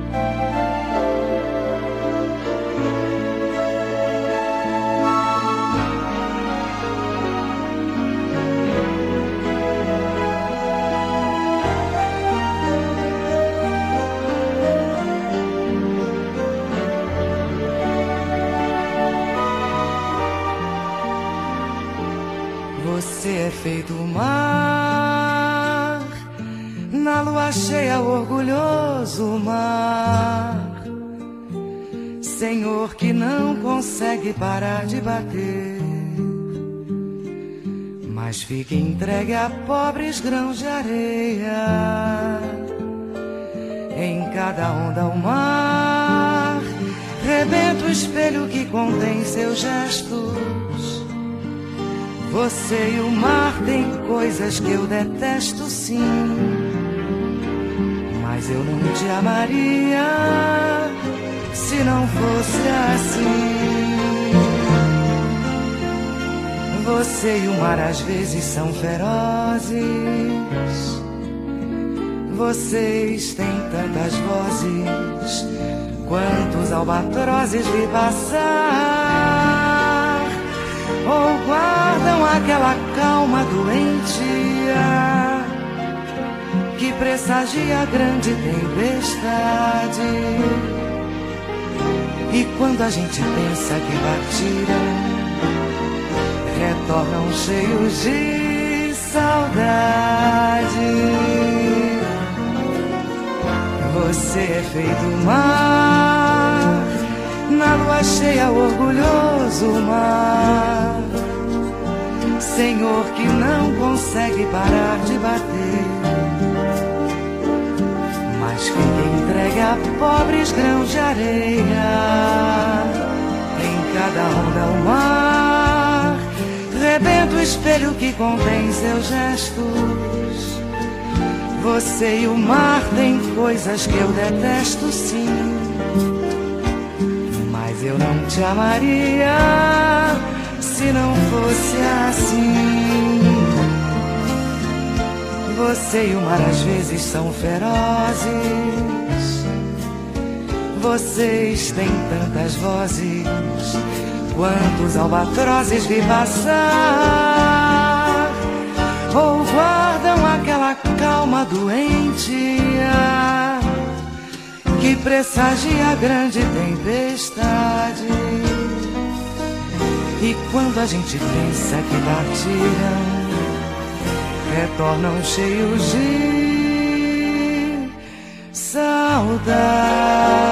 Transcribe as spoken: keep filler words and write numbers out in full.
Você é feito mar, na lua cheia orgulhoso mar, Senhor que não consegue parar de bater, mas fica entregue a pobres grãos de areia. Em cada onda o mar rebenta o espelho que contém seus gestos. Você e o mar têm coisas que eu detesto, sim, mas eu não te amaria se não fosse assim. Você e o mar às vezes são ferozes, vocês têm tantas vozes, quantos albatrozes vi passar, ou guardam aquela calma doentia que pressagia grande tempestade. E quando a gente pensa que partiram, retornam cheios de saudade. Você é feito mar, na lua cheia orgulhoso mar, Senhor que não consegue parar de bater, mas fica entregue a pobres grãos de areia. Em cada onda o mar rebenta o espelho que contém seus gestos. Você e o mar têm coisas que eu detesto, sim, mas eu não te amaria se não fosse assim. Você e o mar às vezes são ferozes, vocês têm tantas vozes, quantos albatrozes vi passar, ou guardam aquela calma doentia que pressagia grande tempestade. E quando a gente pensa que partiram, retornam cheios de saudade.